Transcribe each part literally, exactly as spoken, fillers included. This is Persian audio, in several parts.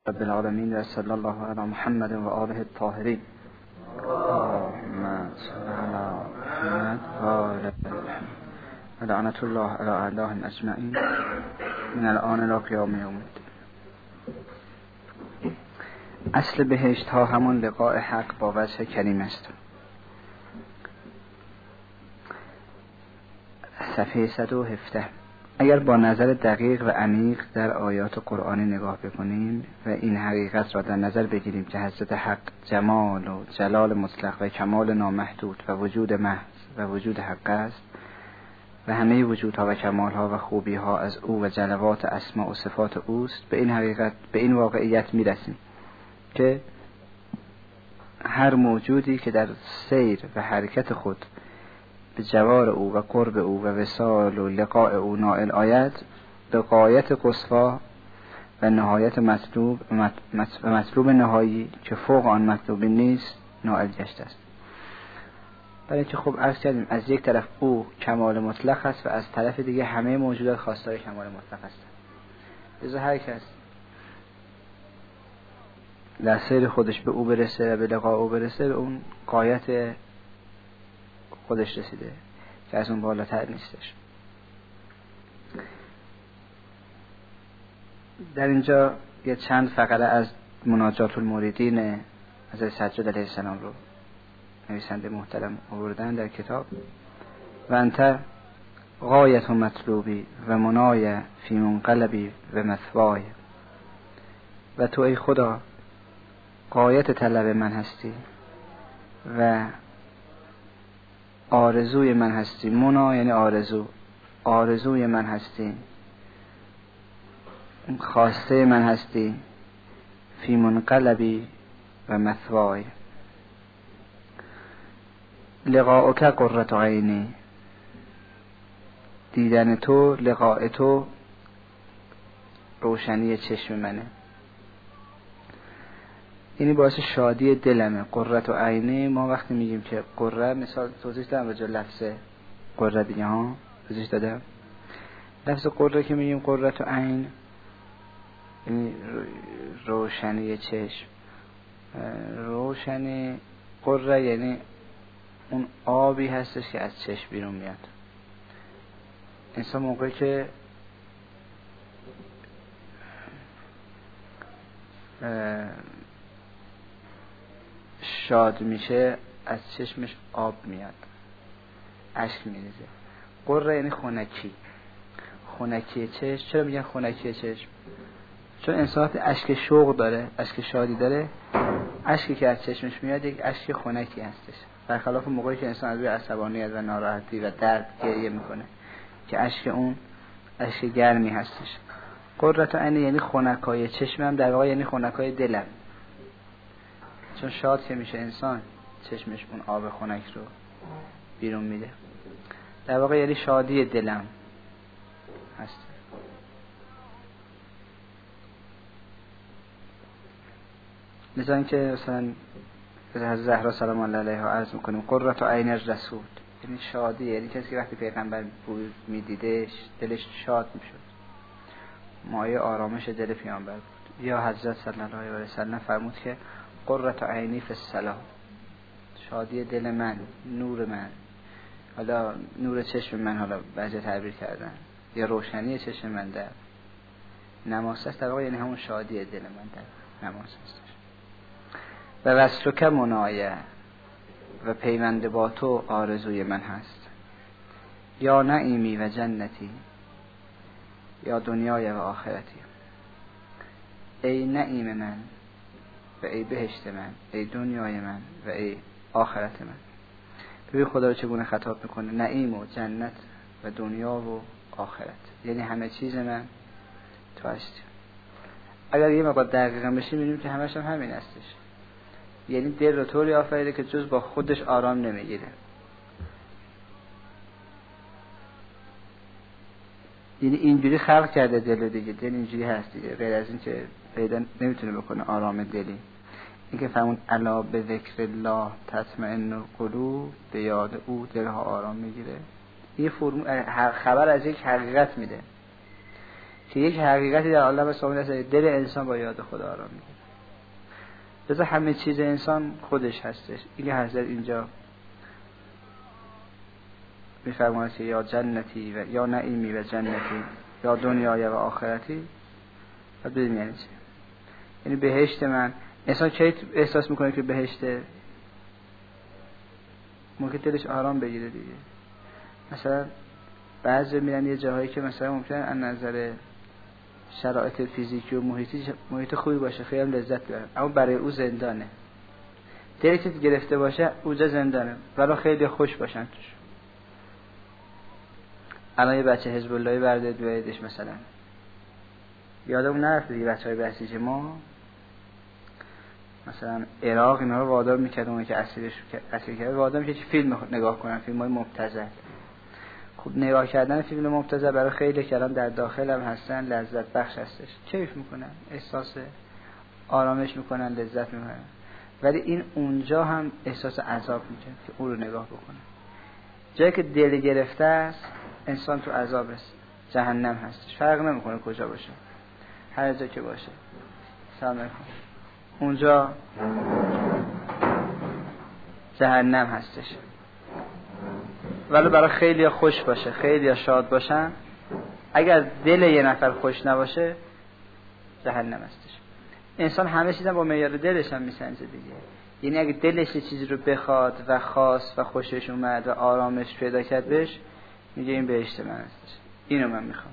رب العالمین و صلی الله علی محمد و آله الطاهرین. اللهم صل علی محمد و آل محمد و لعنت الله علی اعدائهم اجمعین من الآن الی قیام یوم الدین. اصل بهشت ها همون لقاء حق با وجه کریم است. صفحه صد و هفده. اگر با نظر دقیق و عمیق در آیات قرآنی نگاه بکنیم و این حقیقت را در نظر بگیریم که حضرت حق جمال و جلال مطلق و کمال نامحدود و وجود محض و وجود حق است و همه وجودها و کمالها و خوبیها از او و جلوات اسماء و صفات اوست، به این حقیقت به این واقعیت میرسیم که هر موجودی که در سیر و حرکت خود به جوار او و قرب او و وصال و لقاء او نائل آید، به غایت قصوا و نهایت مطلوب و مطلوب نهایی که فوق آن مطلوبی نیست نائل گشته است. برای که خب عرض کردیم از یک طرف او کمال مطلق است و از طرف دیگه همه موجودات خواستار کمال مطلق هستند. لذا هر کس در سیر خودش به او برسه و به لقاء او برسه، به اون غایت خودش رسیده که از اون بالاتر نیستش. در اینجا یه چند فقره از مناجات المریدین حضرت سجاد علیه السلام رو نویسنده محترم آوردن در کتاب. و انت غایت مطلوبی و منای فی منقلبی و مثوای، و تو ای خدا غایت طلب من هستی و آرزوی من هستی. منا یعنی آرزو، آرزوی من هستی، خواسته من هستی. فی منقلبی و مثوای، لقاؤک قرة عینی، دیدن تو، لقاء تو روشنی چشم منه، اینی باعث شادی دلمه. قرة عینی، ما وقتی میگیم که قره، مثال توضیح دادم راجع لفظ قره دیگه ها، توضیح دادم. لفظ قره که میگیم قرة عین یعنی روشنی چشم. روشنی قره یعنی اون آبی هستش که از چشم بیرون میاد. انسان موقعی که شاد میشه از چشمش آب میاد، اشک میریزه. قره یعنی خنکی، خنکی چشم. چرا میگن خنکی چشم؟ چون انسان وقتی اشک شوق داره، اشک شادی داره، اشکی که از چشمش میاد یک اشک خنکی هستش، برخلاف موقعی که انسان از روی عصبانیت و ناراحتی و درد گریه میکنه که اشک اون اشک گرمی هستش. قرة عین یعنی خنکای چشمم، در واقع یعنی خنکای دلم. چون شاد که میشه انسان، چشمش اون آب خنک رو بیرون میده، در واقع یعنی شادی دلم هست. مثلا که مثلا حضرت زهرا سلام الله علیها عرض میکنیم قرة عین الرسول، یعنی شادی، یعنی کسی که وقتی پیغمبر بود میدیدش دلش شاد میشد، مایه آرامش دل پیامبر بود. یا حضرت صلی الله علیه و سلم فرمود که قرة عینی فی الصلاة، شادی دل من، نور من، حالا نور چشم من، حالا بعضی تعبیر کردن، یا روشنی چشم من در نماز است، در واقع یعنی همون شادی دل من در نماز است. و وصلک منایه، و پیوند با تو آرزوی من هست. یا نعیمی و جنتی، یا دنیای و آخرتی. ای نعیم من و ای بهشت من، ای دنیای من و ای آخرت من. ببین خدا رو چگونه خطاب میکنه، نعیم و جنت و دنیا و آخرت، یعنی همه چیز من تو هستی. اگر یه مقدار دقیقا بشیم میبینیم که همش هم همین هستش، یعنی دل رو طوری آفریده که جز با خودش آرام نمیگیره. یعنی اینجوری خلق کرده دل دیگه، دل اینجوری هست دیگه، غیر از این که پیدا نمیتونه بکنه آرام دلی. این که فرمون الا به ذکر الله تطمئن القلوب، به یاد او دلها آرام میگیره. این فرمول خبر از یک حقیقت میده که یک حقیقتی در عالم ثابت است، دل انسان با یاد خدا آرام میگیره. لذا همه چیز انسان خودش هستش. این حضرت اینجا میفرماید که یا جنتی و یا نعیمی و جنتی یا دنیای و آخرتی. و بدون یعنی چی؟ یعنی بهشت من، انسان کی احساس میکنه که بهشته؟ ممکن دلش آرام بگیره دیگه. مثلا بعضی میرن یه جاهایی که مثلا ممکنه از نظر شرایط فیزیکی و محیطی محیط خوبی باشه، خیلی هم لذت ببره، اما برای او زندانه. دلی که گرفته باشه اونجا زندانه، ولی خیلی خوش باشن توش. الان یه بچه حزب اللهی برده دویدش مثلا، یادمون نرفته دیگه بچهای بسیج ما مثلا عراق اینا رو وادار میکرد اون که اسیرش اسیر کرد، وادار میکرد که فیلم نگاه کنن، فیلم‌های مبتذل. خب نگاه کردن فیلم مبتذل برای خیلی کلام در داخل هم هستن لذت بخش هستش، کیف میکنن، احساس آرامش میکنن، لذت میکنن. ولی این اونجا هم احساس عذاب میکنه که اون رو نگاه بکنه. جایی که دل گرفته است انسان تو عذاب است، جهنم هستش، فرق نمیکنه کجا باشه، هر جا که باشه. سلام علیکم. اونجا جهنم هستش. ولی برای خیلی خوش باشه، خیلی شاد باشن، اگر دل یه نفر خوش نباشه جهنم هستش. انسان همه چیزا با معیار دلش هم میسنجه دیگه. یعنی اگه دلش یه چیزی رو بخواد و خواست و خوشش اومد و آرامش پیدا کرد بهش، میگه این بهشت من هستش، اینو من میخوام.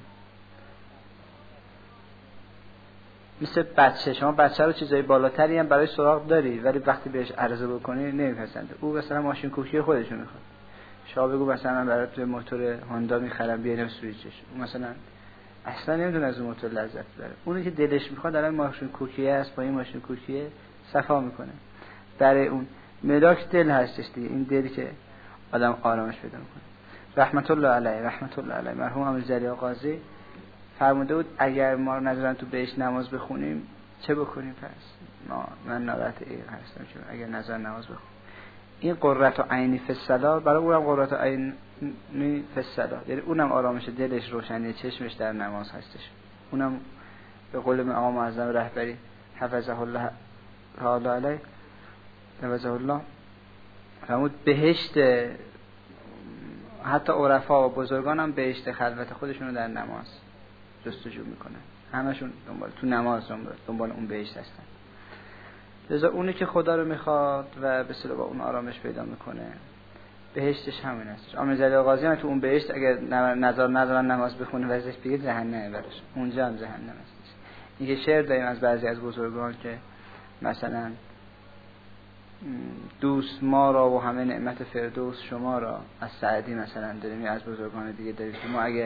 مثل بچه، شما بچه رو چیزای بالاتری هم برای سراغ داری، ولی وقتی بهش عرضه بکنی نمیپسنده. او مثلا ماشین کوکی خودشو میخواد، شما بگو مثلا من برات موتور هوندا میخرم بیارم سوئیچش، اون مثلا اصلا نمیدونه از اون موتور لذت ببره. اونی که دلش میخواد الان ماشین کوکیه است، با این ماشین کوکیه صفا میکنه. برای اون ملاک دل هستش دیگه، این دلی که آدم آرامش پیدا میکنه. رحمت الله علیه، رحمت الله علیه مرحوم امیر زریا قاضی فرموده بود اگر ما رو نذارن تو بهشت نماز بخونیم چه بکنیم؟ پس ما من ناراحت این هستم که اگر نذارن نماز بخونیم. این قرۃ عینی فی الصلاة، برای اونم قرۃ عینی فی الصلاة، یعنی اونم آرامش دلش، روشنی چشمش در نماز هستش. اونم به قول آقا معظم رهبری حفظه الله تعالی علیه حفظه الله فرمود بهشت حتی عرفا و بزرگان هم بهشت خلوت خودشون رو در نماز جستجو میکنن، همشون دنبال تو نماز دنبال, دنبال اون بهشت هستن. لذا اونی که خدا رو میخواد و به اصطلاح با اون آرامش پیدا میکنه بهشتش همین هستش. امیر زریا قاضی هم تو اون بهشت اگر نظر نظرن نماز بخونه و ازش بگه جهنمه برش، اونجا هم جهنم هستش. این که شعر داریم از بعضی از بزرگان که مثلا دوست ما را و همه نعمت فردوس شما را، از سعدی مثلا داریم، از بزرگان دیگه داریم که ما اگه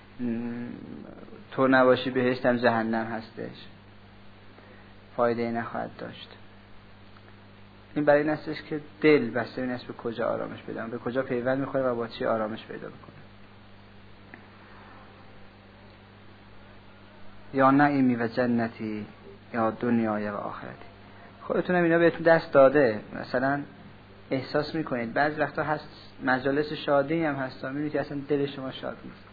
تو نباشی بهشت هم جهنم هستش، فایده نخواهد داشت. این برای این هستش که دل بسته این است به کجا آرامش پیدا، به کجا پیوند میخوره و با چی آرامش پیدا بکنه. یا نعیمی و جنتی یا دنیای و آخرتی. خودتونم اینا بهتون دست داده، مثلا احساس میکنید بعضی وقتا هست مجالس شادی هم هست میبینید که اصلا دل شما شاد نیست،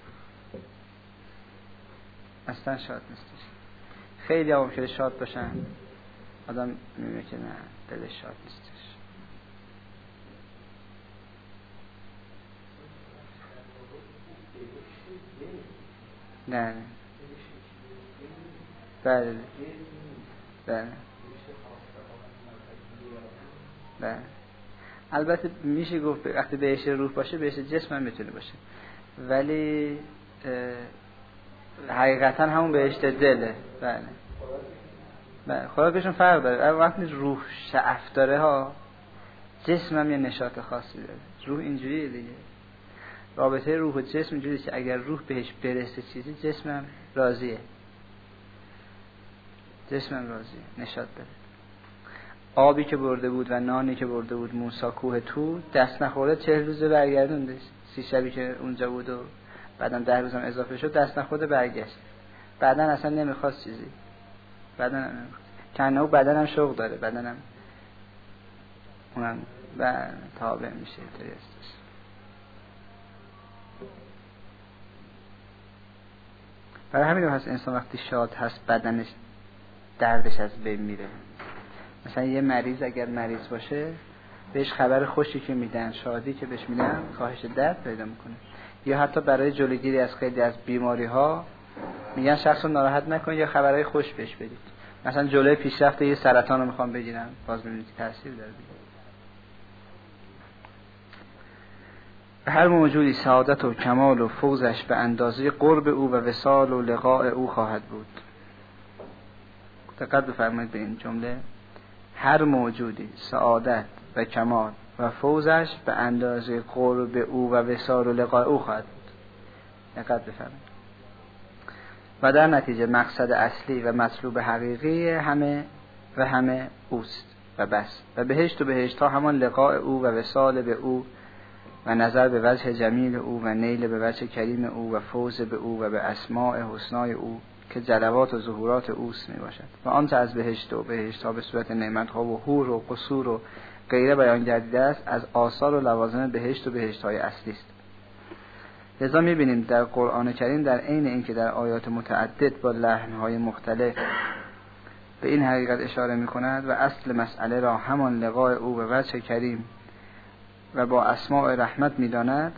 اصلا شاد نیستش. خیلی هم ممکنه شاد باشن، آدم میبینه که نه دلش شاد نیستش. نه بله بله بله. البته میشه گفت وقتی بهش روح باشه بهش جسم هم میتونه باشه، ولی حقیقتا همون بهشت دله. بله بله خوراکشون فرق داره. وقتی روح شعف داره ها، جسم هم یه نشاط خاصی داره. روح اینجوریه دیگه، رابطه روح و جسم اینجوریه که اگر روح بهش برسه چیزی جسم هم راضیه، جسم هم راضیه، نشاط داره. آبی که برده بود و نانی که برده بود موسی کوه طور، دست نخورده چهل روزه برگردوندش. سی شبی که اونجا بود و بعدم ده روزم اضافه شد، دست نخورده برگشت. بعدن اصلا نمیخواست چیزی، بعدن هم نمیخواست کنه، و بعدن هم شوق داره، بعدن هم اونم و تابع میشه. اینطوری هستش. برای همین هست انسان وقتی شاد هست بدنش دردش از بین میره. مثلا یه مریض اگر مریض باشه بهش خبر خوشی که میدن، شادی که بهش میدن، کاهش درد پیدا میکنه. یا حتی برای جلوگیری از خیلی از بیماری ها میگن شخص رو ناراحت نکنید یا خبرهای خوش بهش بدید. مثلا جلوی پیشرفت یه سرطان رو میخوام بگیرن، باز ببینید تاثیر داره. هر موجودی سعادت و کمال و فوزش به اندازه قرب او و وصال و لقاء او خواهد بود. دقت بفرمایید به این جمله. هر موجودی سعادت و کمال و فوزش به اندازه قرب او و وصال و لقاء او خواهد بود. دقت بفرمایید. و در نتیجه مقصد اصلی و مطلوب حقیقی همه و همه اوست و بس. و بهشت و بهشت ها همان لقاء او و وصال به او و نظر به وجه جمیل او و نیل به وجه کریم او و فوز به او و به اسماء حسنای او که جلوات و ظهورات اوست می باشد. و آنچه از بهشت و بهشت ها به صورت نعمت ها و حور و قصور و غیره بیان گردیده است از آثار و لوازم بهشت و بهشت های اصلی است. لذا می بینیم در قرآن کریم در عین اینکه در آیات متعدد با لحن های مختلف به این حقیقت اشاره می کند و اصل مسئله را همان لقاء او و وجه کریم و با اسماء رحمت می داند،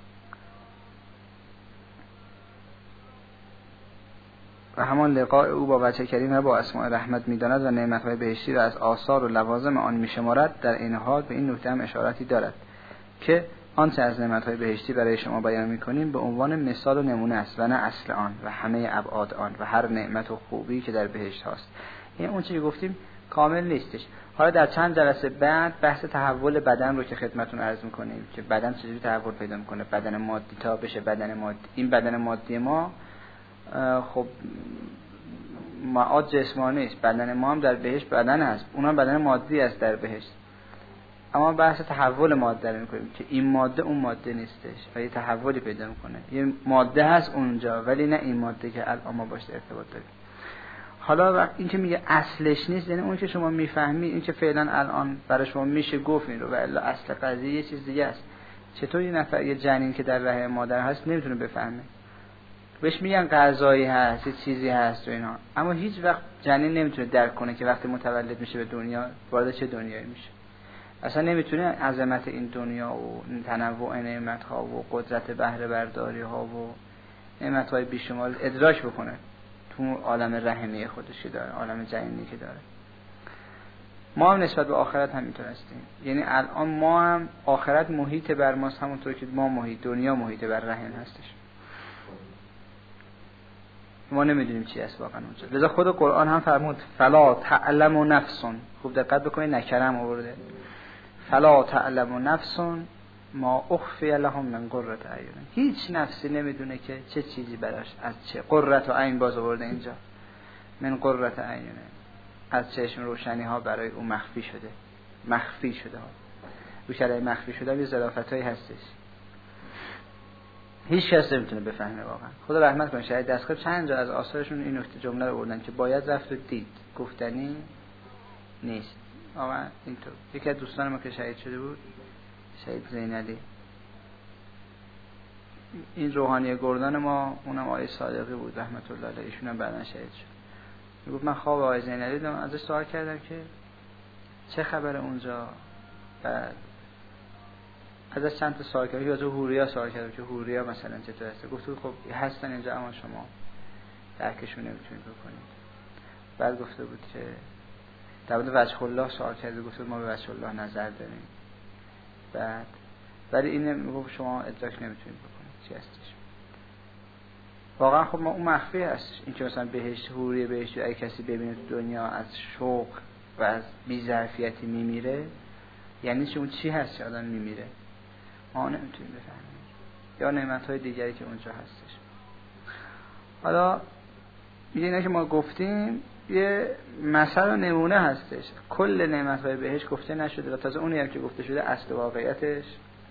و همان لقاء او با وجه کریم و با اسماء رحمت می داند و نعمت‌های بهشتی را از آثار و لوازم آن می شمارد، در این حال به این نکته هم اشارتی دارد که آنچه از نعمت‌های بهشتی برای شما بیان می کنیم به عنوان مثال و نمونه است و نه اصل آن و همه ابعاد آن و هر نعمت و خوبی که در بهشت هاست. این اون چیزی گفتیم کامل نیستش. حالا در چند جلسه بعد بحث تحول بدن رو که خدمتتون عرض می‌کنیم که بدن چجوری تحول پیدا می‌کنه، بدن مادی تا بشه بدن مادی. این بدن مادی ما خب معاد جسمانی است، بدن ما هم در بهشت بدن است، اونم بدن مادی است در بهشت. اما بحث تحول ماده رو می‌کنیم که این ماده اون ماده نیستش و یه تحولی پیدا می‌کنه. یه ماده هست اونجا ولی نه این ماده که الان ما باش ارتباط داریم. حالا وقت این که میگه اصلش نیست، یعنی اون که شما میفهمید، این که فعلا الان برای شما میشه گفت این رو، و الا اصل قضیه یه چیز دیگه است. چطور یه نفر یه جنین که در رحم مادر هست نمیتونه بفهمه؟ بهش میگن غذایی هست، یه چیزی هست و اینا، اما هیچ وقت جنین نمیتونه درک کنه که وقتی متولد میشه به دنیا وارد چه دنیایی میشه. اصلا نمیتونه عظمت این دنیا و تنوع نعمت ها و قدرت بهره برداری ها و نعمت های بیشمار ادراک بکنه تو عالم رحمی خودش که داره، عالم جنینی که داره. ما هم نسبت به آخرت همینطور هستیم. یعنی الان ما هم آخرت محیط بر ماست، همونطور که ما محیط دنیا محیط بر رحم هستش. ما نمیدونیم چی است واقعا اونجا. لذا خود قرآن هم فرمود فلا تعلم نفس، خوب دقت بکنید نکرم آورده، فلا تعلم نفس ما اخفی لهم من قرة اعین. هیچ نفسی نمیدونه که چه چیزی براش از چه قرة عین باز آورده اینجا، من قرة اعین، از چشم روشنی ها برای او مخفی شده، مخفی شده ها. رو شرای مخفی شده یه ظرافتایی هستش هیچ کس نمیتونه بفهمه واقعا. خدا رحمت کنه شاید دستگاه چند جا از آثارشون این نکته جمله رو بردن که باید رفت و دید، گفتنی نیست. واقعا اینطور. یکی از دوستان ما که شهید شده بود، شهید زینالی، این روحانی گردان ما، اونم آقای صادقی بود رحمت الله علیه، ایشون هم بعداً شهید شد. میگفت من خواب آقای زینالی دیدم، ازش سوال کردم که چه خبر اونجا، بعد ازش چند تا سوال کردم که از حوریا سوال کردم که حوریا مثلا چطور هست، گفت خب هستن اینجا اما شما درکشون نمیتونید بکنید. بعد گفته بود که در مورد وجه الله سوال کرده، گفت ما به وجه الله نظر داریم، بعد ولی این میگفت شما ادراک نمیتونید بکنید چی هستش. واقعا خب ما اون مخفی هست، این که مثلا بهشت حوری بهشت اگه کسی ببینه تو دنیا از شوق و از بی‌ظرفیتی میمیره، یعنی چه اون چی هست که آدم میمیره ما نمیتونیم بفهمیم، یا نعمت‌های دیگری که اونجا هستش. حالا میگه که ما گفتیم یه مثل و نمونه هستش، کل نعمت‌های بهش گفته نشده و تازه اونی هم که گفته شده اصل واقعیتش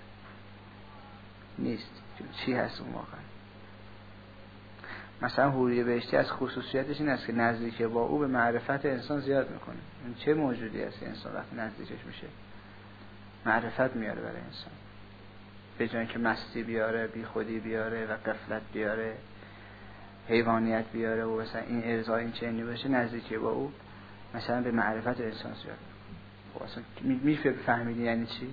نیست چی هست اون واقعا. مثلا حوری بهشتی از خصوصیتش این است که نزدیکی با او به معرفت انسان زیاد میکنه. این چه موجودی است انسان وقتی نزدیکش میشه معرفت میاره برای انسان، به جای که مستی بیاره، بی خودی بیاره و غفلت بیاره حیوانیت بیاره و مثلا این ارضا این چنینی باشه، نزدیکی با او مثلا به معرفت انسان زیاد. خب اصلا میشه فهمیدی یعنی چی؟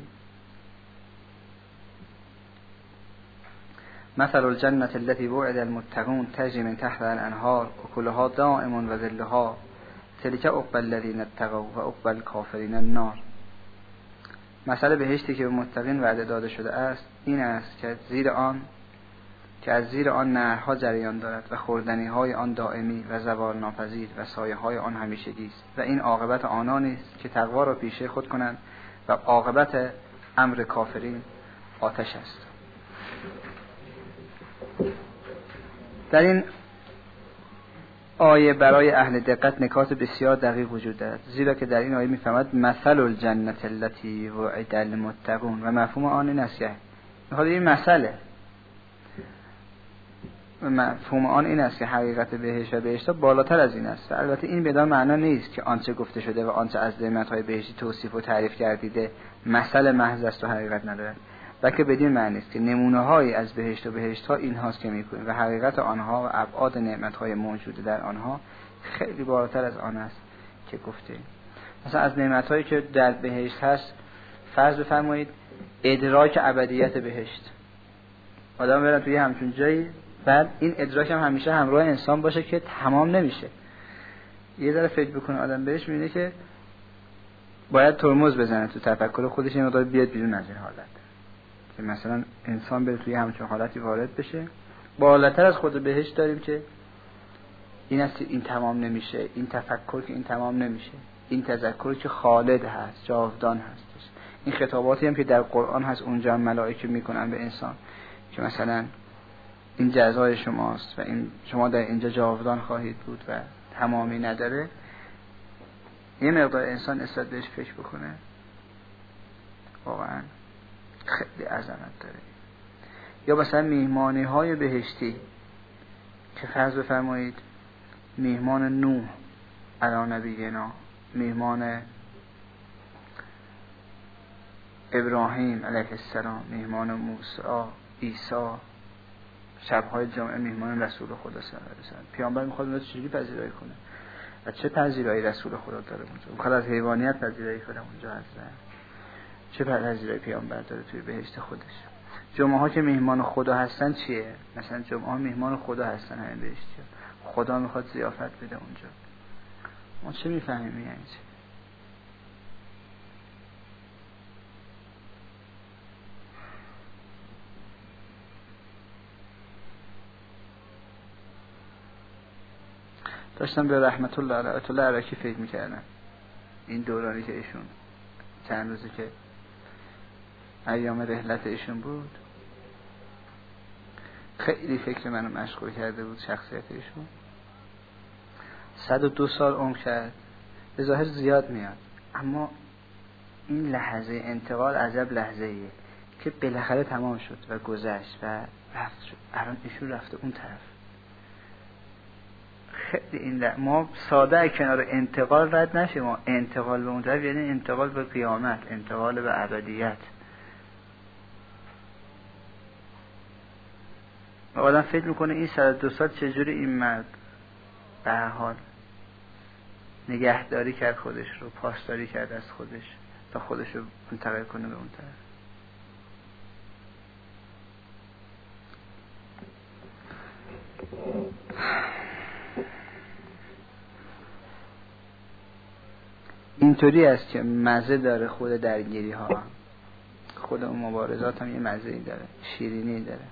مثل الجنة التي وعد المتقون تجري من تحتها الانهار اکلها دائم و ظلها تلك عقبى الذين اتقوا و عقبى الكافرين النار. مثل بهشتی که به متقین وعده داده شده است این است که زیر آن که از زیر آن نهرها جریان دارد و خوردنی های آن دائمی و زوال ناپذیر و سایه های آن همیشگی است و این عاقبت آنانی است که تقوا را پیشه خود کنند و عاقبت امر کافرین آتش است. در این آیه برای اهل دقت نکات بسیار دقیق وجود دارد، زیرا که در این آیه می‌فرماید مثل الجنة التي وعد المتقون و مفهوم آن این است که می‌خواد این مسئله و مفهوم آن این است که حقیقت بهشت و بهشت بالاتر از این است. و البته این بدان معنا نیست که آنچه گفته شده و آنچه از نعمت‌های بهشتی توصیف و تعریف کردیده مسئله محض است و حقیقت ندارد، بلکه بدین معنی است که نمونه‌هایی از بهشت و بهشت‌ها اینهاست که می‌کنیم و حقیقت آنها و ابعاد نعمت‌های موجود در آنها خیلی بالاتر از آن است که گفتیم. مثلا از نعمت‌هایی که در بهشت هست فرض بفرمایید ادراک ابدیت بهشت. آدم برن توی همچون جایی، بعد این ادراک هم همیشه همراه انسان باشه که تمام نمیشه. یه ذره فکر بکنه آدم بهش می‌بینه که باید ترمز بزنه تو تفکر خودش، این مقدار بیاد بیرون از این حالت. که مثلا انسان بره توی همچون حالتی وارد بشه. بالاتر از خود بهشت داریم که این است این تمام نمیشه، این تفکر که این تمام نمیشه، این تذکر که خالد هست، جاودان هستش. این خطاباتی هم که در قرآن هست اونجا هم ملائکه میکنن به انسان که مثلا این جزای شماست و این شما در اینجا جاودان خواهید بود و تمامی نداره. یه مقدار انسان نسبت بهش فکر بکنه واقعا خیلی عظمت داره. یا مثلا میهمانی های بهشتی که فرض بفرمایید میهمان نوح علی نبینا، میهمان ابراهیم علیه السلام، میهمان موسی، عیسی، شبهای جمعه میهمان رسول خدا صلی الله علیه و سلم. پیامبر میخواد اونها چجوری پذیرایی کنه و چه پذیرایی رسول خدا داره اونجا؟ میخواد از حیوانیت پذیرایی کنه اونجا هستن، چه پذیرایی پیامبر داره توی بهشت خودش؟ جمعه ها که میهمان خدا هستن چیه؟ مثلا جمعه ها میهمان خدا هستن همین بهشتی ها. خدا میخواد ضیافت بده اونجا. ما چه میفهمیم یعنی چه؟ داشتم به رحمت الله علیه الله عرکی فکر میکردم این دورانی که ایشون چند روزی که ایام رحلت ایشون بود خیلی فکر منو مشغول کرده بود. شخصیت ایشون صد و دو سال عمر کرد، به ظاهر زیاد میاد، اما این لحظه انتقال عجب لحظه ایه که بالاخره تمام شد و گذشت و رفت شد. الان ایشون رفته اون طرف. خیلی این لح... ما ساده کنار انتقال رد نشیم. ما انتقال به اون طرف یعنی انتقال به قیامت، انتقال به ابدیت. و آدم فکر میکنه این صد و دو سال چجوری این مرد به هر حال نگهداری کرد خودش رو، پاسداری کرد از خودش تا خودش رو منتقل کنه به اون طرف. اینطوری است که مزه داره خود درگیری ها، خود اون مبارزات هم یه مزه ای داره، شیرینی داره.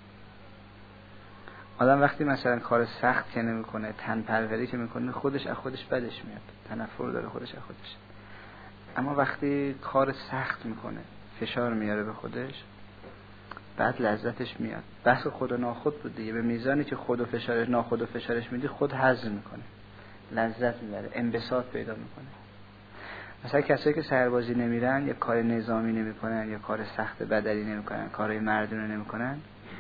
آدم وقتی مثلا کار سخت که نمیکنه، تن پروری که میکنه، خودش از خودش بدش میاد، تنفر داره خودش از خودش. اما وقتی کار سخت میکنه، فشار میاره به خودش، بعد لذتش میاد. بحث خود و ناخود بود دیگه. به میزانی که خود و فشارش ناخود و فشارش میدی، خود هضم میکنه، لذت میبره، انبساط پیدا میکنه. مثلا کسایی که سربازی نمیرن یا کار نظامی نمیکنن یا کار سخت بدنی نمیکنن، کارهای مردونه نمیکنن،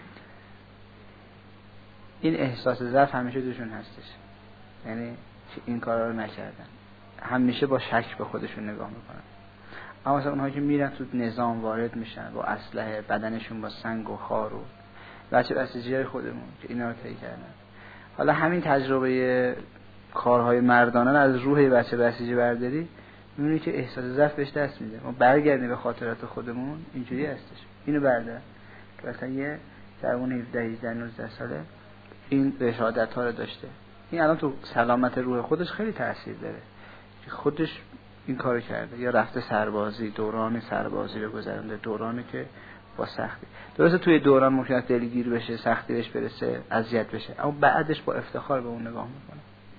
این احساس ضعف همیشه دوشون هستش. یعنی این کارا رو نکردن، همیشه با شک به خودشون نگاه میکنن. اما مثلا اونها که میرن تو نظام وارد میشن با اسلحه، بدنشون با سنگ و خار و بچه بسیجی خودمون که اینا رو طی کردن، حالا همین تجربه کارهای مردانه رو از روح بچه بسیجی برداری، می‌بینی که احساس ضعف بهش دست میده. ما برگردیم به خاطرات خودمون، اینجوری هستش. اینو بردار که مثلا یه جوون هفده هجده نوزده ساله این رشادت‌ها رو داشته، این الان تو سلامت روح خودش خیلی تاثیر داره که خودش این کارو کرده، یا رفته سربازی، دوران سربازی رو گذرونده، دورانی که با سختی، درسته توی دوران ممکنه دلگیر بشه، سختی بهش برسه، اذیت بشه، اما بعدش با افتخار به اون نگاه میکنه،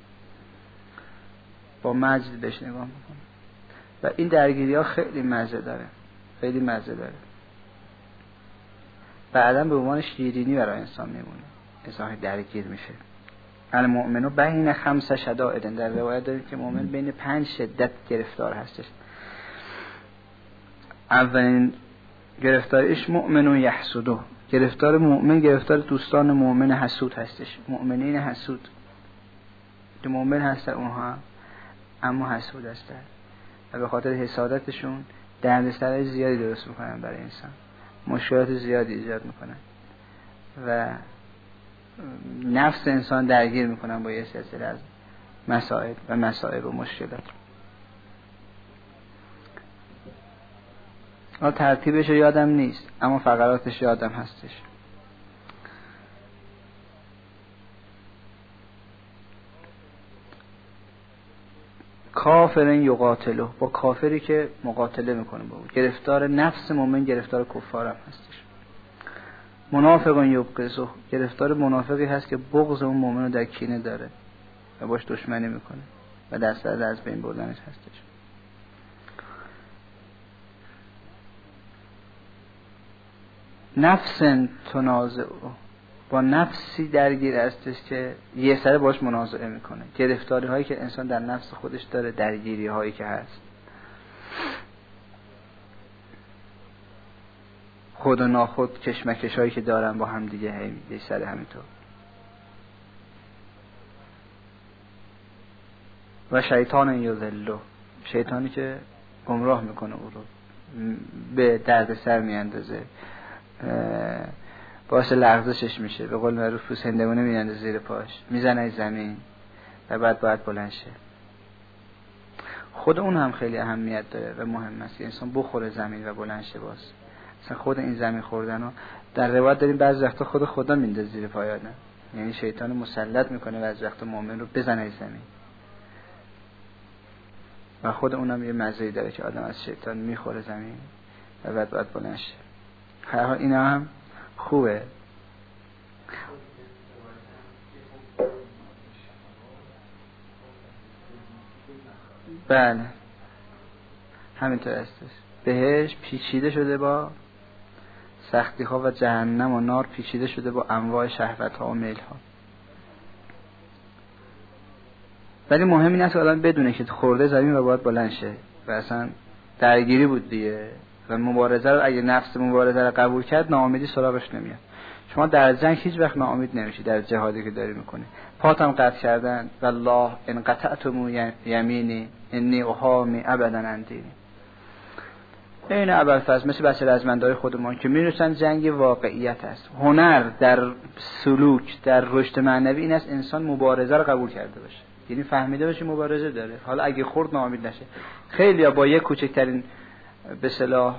با مجد بهش نگاه میکنه و این درگیری ها خیلی مزه داره، خیلی مزه داره. بعداً به عنوان شیرینی برای انسان میمونه، انسان درگیر میشه. المؤمنو بین خمس شدائد، در روایت داریم که مؤمن بین پنج شدت گرفتار هستش. اولین گرفتاریش مؤمنون یحسدو، گرفتار مؤمن گرفتار دوستان مؤمن حسود هستش. مؤمنین حسود که مؤمن هستن اونها اما حسود هستن و به خاطر حسادتشون دردسرای زیادی درست میکنن برای انسان، مشکلات زیادی ایجاد میکنن و نفس انسان درگیر میکنن با یه سلسله از مسائل و مسائل و مشکلات. آن ترتیبش یادم نیست اما فقراتش یادم هستش. کافرن یقاتلو، با کافری که مقاتله میکنه با او. گرفتار نفس مومن گرفتار کفار هم هستش. منافقون یبغضو، گرفتار منافقی هست که بغض اون مومن رو در کینه داره و باش دشمنی میکنه و در صدد از بین بردنش هستش. نفس تنازع، با نفسی درگیر هستش که یه سره باش منازعه میکنه. گرفتاری هایی که انسان در نفس خودش داره، درگیری هایی که هست، خود و ناخود کشمکش هایی که دارن با هم دیگه، هی یه سره همینطور. و شیطان یضلو، شیطانی که گمراه میکنه او رو، به درد سر میاندازه، باعث لغزشش میشه، به قول معروف پوست هندوانه میاندازه زیر پاش، میزنه زمین و بعد باید بلند شه. خود اون هم خیلی اهمیت داره و مهم است که انسان بخوره زمین و بلند شه. باز مثلا خود این زمین خوردن رو در روایت داریم بعضی وقتا خود خدا میندازه زیر پای آدم، یعنی شیطان مسلط میکنه بعضی وقتا مؤمن رو بزنه زمین و خود اونم یه مزه‌ای داره که آدم از شیطان میخوره زمین و بعد باید بلند شه. هر حال اینا هم خوبه. بله همینطور هستش. بهش پیچیده شده با سختی ها و جهنم و نار پیچیده شده با انواع شهوت ها و میل ها. ولی مهم این است که آدم بدونه که خورده زمین و باید بلند شه و اصلا درگیری بود دیگه و مبارزه رو اگه نفس مبارزه رو قبول کرد ناامیدی سراغش نمیاد. شما در جنگ هیچ وقت ناامید نمیشی، در جهادی که داری میکنی. پاتم قطع کردن والله ان قطعتم یمینی انی احامی ابدا اندینی. این ابوالفضل مثل بچه رزمندای خودمون که میرسن جنگ واقعیت است. هنر در سلوک، در رشد معنوی این است انسان مبارزه رو قبول کرده باشه، یعنی فهمیده باشه مبارزه داره، حالا اگه خورد ناامید نشه. خیلی با یک کوچکترین به اصطلاح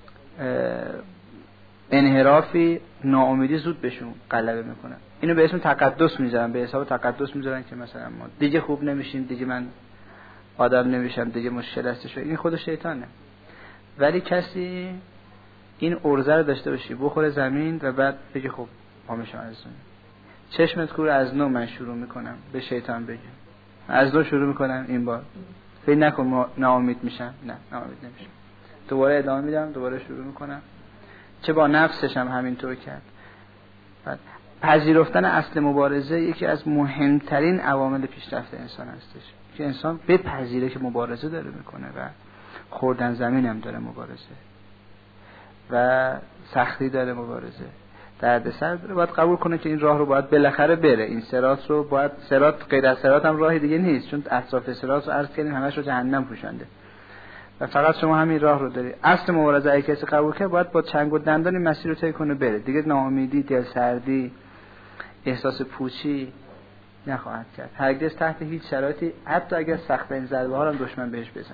انحرافی ناامیدی زود بهشون غلبه میکنه. اینو به اسم تقدس میذارن، به حساب تقدس میذارن که مثلا ما دیگه خوب نمیشیم، دیگه من آدم نمیشم، دیگه مشکل هستش. این خود شیطانه. ولی کسی این ارزه رو داشته باشی بخوره زمین و بعد بگه خب ما میشم از اون چشمت کور از نو من شروع میکنم به شیطان بگم از نو شروع میکنم این بار فکر نکن ما ناامید میشم. نه ناامید نمیشم، دوباره ادامه میدم، دوباره شروع میکنم. چه با نفسش هم همینطور کرد. بعد پذیرفتن اصل مبارزه یکی از مهمترین عوامل پیشرفت انسان هستش که انسان بپذیره که مبارزه داره میکنه و خوردن زمین هم داره مبارزه و سختی داره مبارزه، دردسر داره، باید قبول کنه که این راه رو باید بالاخره بره. این صراط رو باید، صراط غیر از صراط هم راهی دیگه نیست، چون اطراف صراط رو عرض کردیم همش رو جهنم پوشانده و فقط شما همین راه رو داری. اصل مبارزه اگه کسی قبول کنه باید با چنگ و دندان این مسیر رو طی کنه بره دیگه. ناامیدی، دلسردی، احساس پوچی نخواهد کرد. هرگز تحت هیچ شرایطی، حتی اگر سخت این ضربه ها هم دشمن بهش بزنه.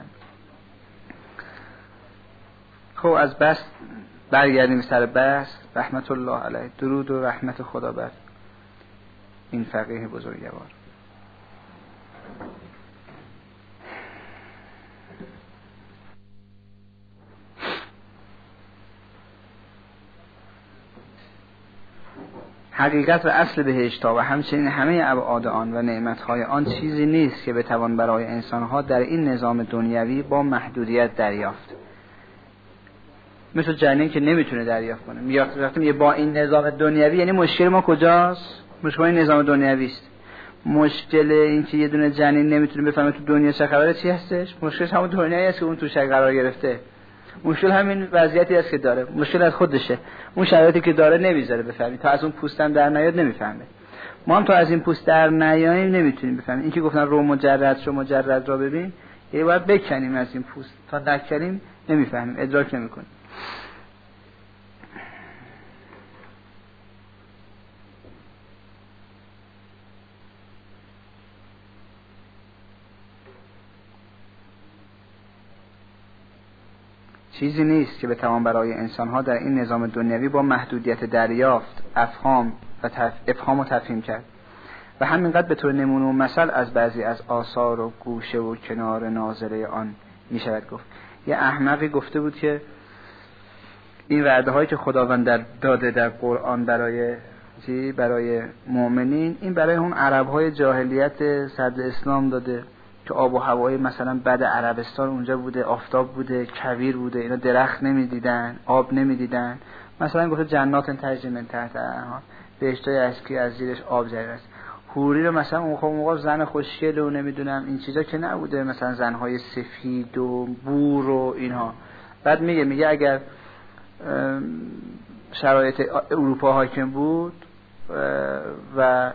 خب از بس برگردیم سر بس. رحمت الله علیه، درود و رحمت خدا بر این فقیه بزرگوار. حقیقت و اصل بهشت‌ها و همچنین همه ابعاد آن و نعمت‌های آن چیزی نیست که بتوان برای انسان‌ها در این نظام دنیوی با محدودیت دریافت. مثل جنین که نمیتونه دریافت کنه. میاد وقتی میگه با این نظام دنیوی، یعنی مشکل ما کجاست؟ مشکل این نظام دنیوی است. مشکل این که یه دونه جنین نمیتونه بفهمه تو دنیا چه خبره چی هستش. مشکل همون دنیایی است که اون توش قرار گرفته. مشکل همین وضعیتی است که داره. مشکل از خودشه. اون شرایطی که داره نمیذاره بفهمی. تا از اون پوستم در نیاد نمیفهمه. ما هم تا از این پوست در نیاییم نمیتونیم بفهمیم. این که گفتن رو مجرد شو مجرد را ببین، یه باید بکنیم از این پوست. تا نکنیم نمیفهمیم، ادراک نمیکنیم. چیزی نیست که بتوان برای انسان‌ها در این نظام دنیوی با محدودیت دریافت، افهام و تف... افهام و تفهیم کرد. و همینقدر به طور نمونه و مثل از بعضی از آثار و گوشه و کنار ناظره آن می شود گفت. یه احمقی گفته بود که این وعده هایی که خداوند در داده در قرآن برای چی؟ برای مؤمنین، این برای اون عرب های جاهلیت صدر اسلام داده که آب و هوای مثلا بد عربستان اونجا بوده، آفتاب بوده، کویر بوده، اینا درخت نمیدیدن، آب نمیدیدن. مثلا گفته جنات تجری من تحت الانهار، بهشتای اشکی از زیرش آب جاری است. حوری رو مثلا اون موقع زن خوشگل و نمیدونم این چیزا که نبوده، مثلا زنهای سفید و بور و اینها. بعد میگه میگه اگر شرایط اروپا حاکم بود و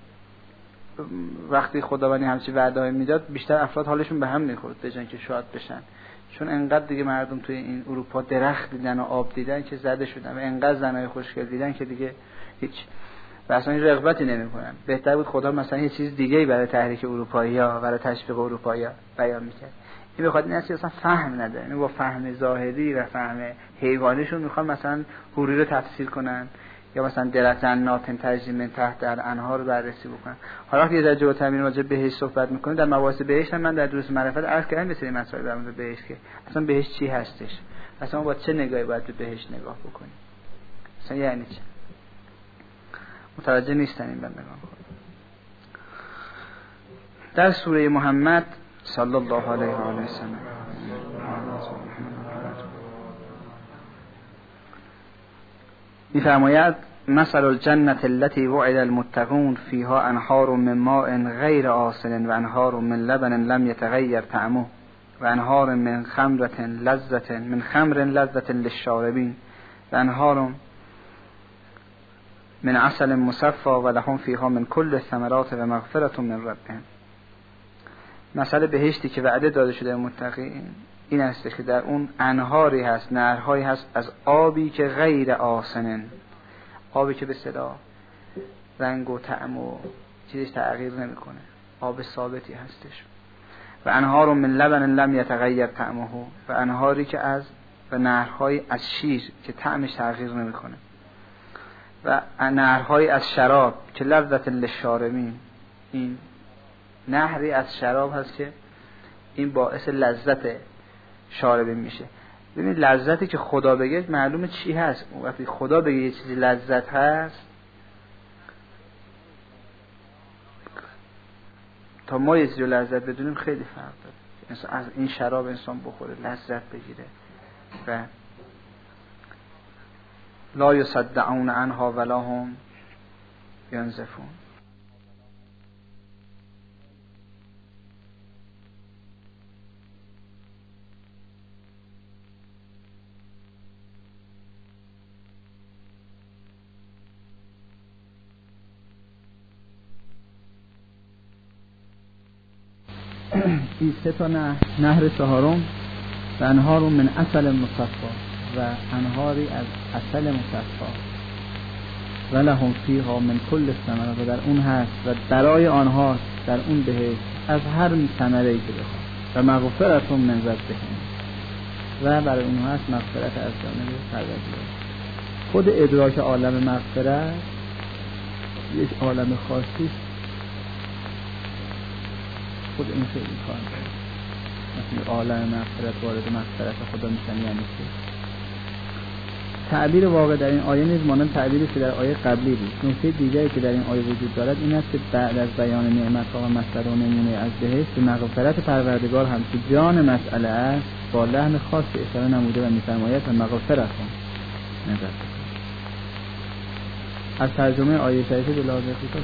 وقتی خداوندی همچین وعده‌ای میداد، بیشتر افراد حالشون به هم میخورد به جای اینکه شاد بشن. چون انقدر دیگه مردم توی این اروپا درخت دیدن و آب دیدن که زده شدن و انقدر زنای خوشگل دیدن که دیگه هیچ و اصلا این رغبتی نمیکنن. بهتر بود خدا مثلا یه چیز دیگه‌ای برای تحریک اروپایی‌ها، برای تشویق اروپایی‌ها بیان میکرد. این بخاطر این است که اصلا فهم نداره. این با فهم ظاهری و فهم حیوانیشون میخوان مثلا حوری رو تفسیر کنن یا مثلا درجه جنات تجری من تحت الانهار رو بررسی بکنن. حالا که یه درجه و تمرین راجع بهش صحبت میکنیم در مباحث بهشت، من در دروس معرفت عرض کردم به سری مسائل در مورد بهشت که اصلا بهشت چی هستش، اصلا ما با چه نگاهی باید به بهشت نگاه بکنیم، اصلا یعنی چی، متوجه نیستن این بندگان. در سوره محمد صلی الله علیه و آله و سلم می‌فرماید مثل الجنة التي وعد المتقون فيها انهار من ماء غير آسن و انهار من لبن لم يتغير طعمه و انهار من خمرة لذة من خمر لذة للشاربين و انهار من عسل مصفى و لهم فيها من كل الثمرات و مغفرة من ربهم. مثل بهشتی که وعده داده شده متقین این است که در اون انهاری هست، نهرهایی هست از آبی که غیر آسنن، آبی که به صدا رنگ و طعم و چیزش تغییر نمیکنه، آب ثابتی هستش. و انهار من لبن لم یتغیر طعمه و انهاری که از و نهرهایی از شیر که طعمش تغییر نمیکنه و نهرهایی از شراب که لذت للشاربین، این نهری از شراب هست که این باعث لذت شاربین میشه. ببینید لذتی که خدا بگه معلومه چی هست. وقتی خدا بگه یه چیزی لذت هست، تا ما یه چیزی لذت بدونیم خیلی فرق داره. از این شراب انسان بخوره لذت بگیره و لا یصدعون عنها ولا هم ینزفون. این سه تا نهر، نهر چهارم و انهار من عسل مصفا و انهاری از عسل مصفا و لهم فیها من کل الثمرات، و در اون هست و برای آنها در اون بهشت از هر ثمره‌ای که بخواد، و مغفرت من ربهم، و برای اونها هست مغفرت از جانب پروردگار. خود ادراک عالم مغفرت یک عالم خاصی، خود این خیلی کار داره. مثلا عالم مغفرت وارد مغفرت خدا میشن یعنی چی؟ تعبیر واقع در این آیه نیز مانند تعبیری که در آیه قبلی بود. نکته دیگری که در این آیه وجود دارد این است که بعد از بیان نعمت‌ها و مثل و نمونه از بهشت به مغفرت پروردگار هم که جان مسئله است با لحن خاصی اشاره نموده و می‌فرماید و مغفرت هم نظر از ترجمه آیه شریفه به لحاظ خصوص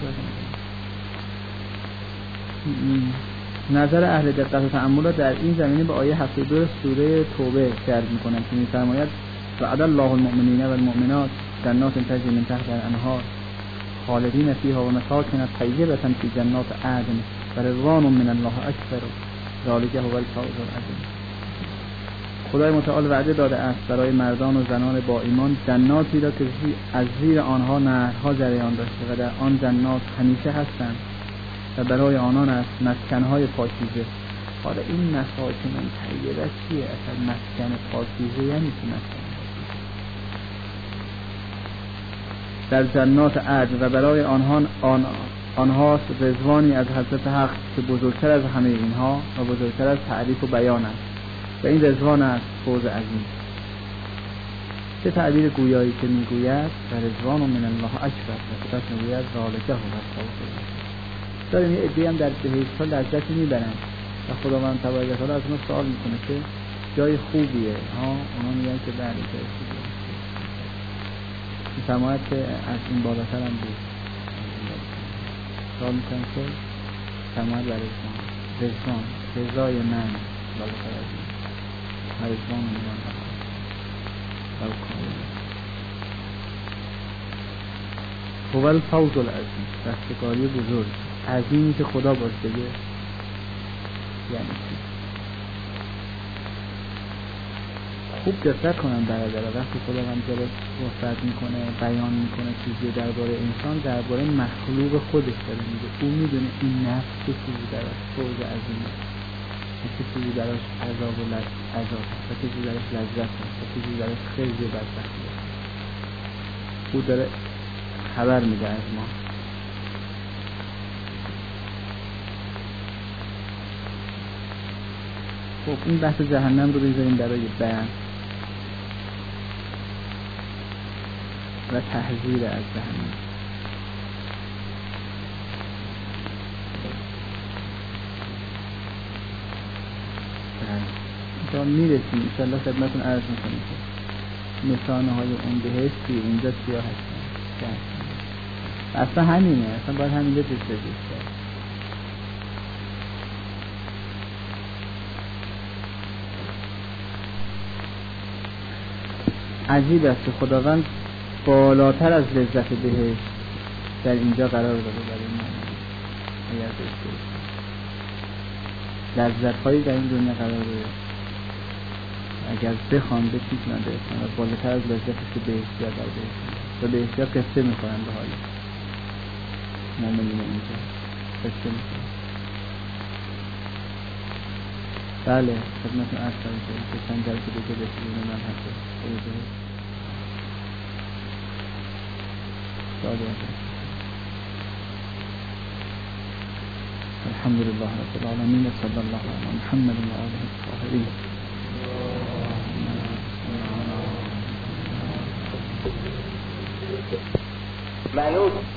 نظر اهل دقت و تأمل در این زمینه به آیه هفتاد و دو سوره توبه جلب می‌کنند که می‌فرماید وعد الله المؤمنین و المؤمنات جنات تجری من تحتها الانهار خالدین فیها و مساکن طیبة فی جنات عدن و رضوان من الله اکبر ذلک هو الفوز العظیم. خدای متعال وعده داده است برای مردان و زنان با ایمان جناتی را که از زیر آنها نهرها جریان داشته و در آن جنات همیشه هستند و برای آنان است مسکنهای پاکیزه. حالا این مساکن طیبه چیه؟ اصلا مسکن پاکیزه یعنی چی؟ مسکن در جنات عدن و برای آنها آن آنها رضوانی از حضرت حق که بزرگتر از همه اینها و بزرگتر از تعریف و بیان است و این رضوان است فوز عظیم. چه تعبیر گویایی که میگوید و رضوان من الله اکبر و سپس میگوید ذالک هو الفوز العظیم. داریم یه عده‌ای هم در بهشت ها لذتی میبرن و خداوند تبارک و تعالی از اونها سوال میکنه که جای خوبیه ها، اونا میگن که بله جای خوبیه. میفرماید که از این بالاتر هم بود سوال میکنن که فرماید و رضوان رضوان رضای من بالاتر از این و رضوان من و کامل هو الفوز العظیم، رستگاری بزرگ عظیمی که خدا باز بگه یعنی چی؟ خوب دقت کنن برادرها، وقتی خدا هم جلوش صحبت میکنه بیان میکنه چیزی درباره انسان درباره مخلوق خودش داره میگه. او میدونه این نفس چه چیزی دراش فوز عظیمه، چه چیزی دراش عذاب و عذاب و چه چیزی دراش لذت و چه چیزی دراش خیلی بدبختی. او داره خبر میده از ما. خب این بحث جهنم رو بذاریم برای بیان و تحذیر از جهنم. تا میرسیم انشاءالله خدمتون عرض میکنیم که نشانه های اون بهشتی اینجا چیا هستن. اصلا همینه، اصلا باید همینجا جستجو کرد. عجیب است که خداوند بالاتر از لذت بهشت در اینجا قرار داده برای ما. اگر لذت هایی در این دنیا قرار داده اگر بخوان به چیز ندارستن و بالاتر از لذتی که بهشتی ها در بهشتی و بهشتی ها قصه میخورن به حالی مومنین اینجا قصه میخورن. بله خدمتون عرض کنید که چند جلسه دیگه رسیدیم من هسته الحمد لله رب العالمين صلى الله على محمد وآله الطاهرين. منوط